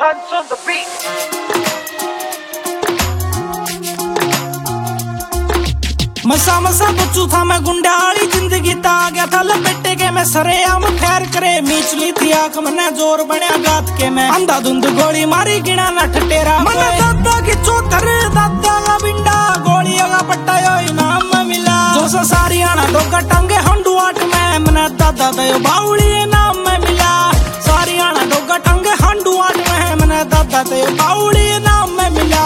Hunts on the beat. मसा मसा बच्चू था मैं गुंडा वाली जिंदगी ता आ गया था लपेटे के मैं सरेआम फैर करे मीचली थी आंख मने जोर बनया गात के मैं अंधाधुंध गोली मारी गिना न ठटेरा मने दादा की चोकर दादा का बिंडा गोली का पट्टा यो इनाम मिला जो सारी आना दोगा टंगे हंडुआट में मने दादा दयो बाउली इनाम मिला सारी आना दोगा टंगे हंडुआट में मने दादा दयो बाउली इनाम मिला।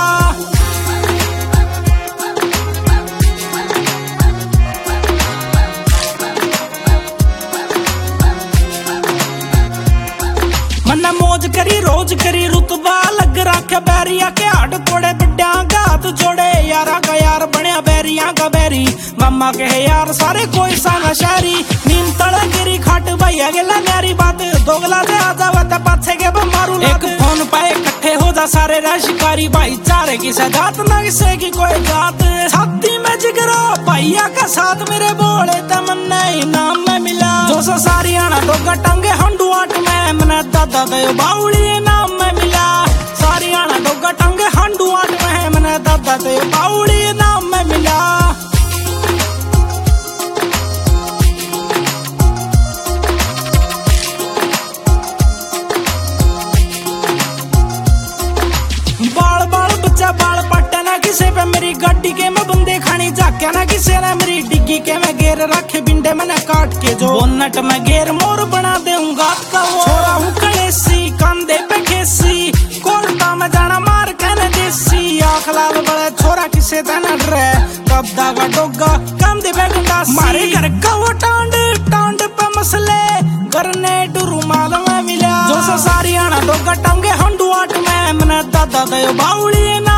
मन्ना मौज करी रोज करी रुतबा लग रखे बैरिया के हाथ तोड़े बिड्या का हाथ जोड़े यारा का यार बनया बैरिया का बैरी मम्मा के यार सारे कोई साना शहरी नीम तड़ा गिरी खाट भैया गेला न्यारी बात दोगला से आजा वता पाछे के मारू एक फोन पे इकट्ठे हो जा सारे शिकारी भाईचारे की सजात ना किसे की कोई जात छाती में जिगरा भैया का साथ मेरे बोले तमन्ना इनाम में मिला जो सारी आना दोगा टंगे हंडुआट में मने दादा दयो बाउली इनाम में मिला सारी आना दोगा टंगे हंडुआट में मने दादा दयो बाउली इनाम में मिला। बाल बाल बच्चा बाल पट्टा ना किसे पे मेरी गड्डी के मैं बंदे खानी जाके ना किसे ने मेरी डिग्गी के मैं गेर रखे बिंडे मैंने काट के जो नट में गेर मोर बना दूंगा छोरा हूँ कलेसी कंधे पे खेसी कोर्टा में जाना मार कहने देसी आँख लाल बड़ा छोरा किसे तना डरे गद्दा का डोगा कंधे पे गंडासी मारे घर का वो टांड टांड पे मसले करने रुमाल में मिला जो सारी आना डोगा टंगे हंडुआट में मने दादा दयो बाउली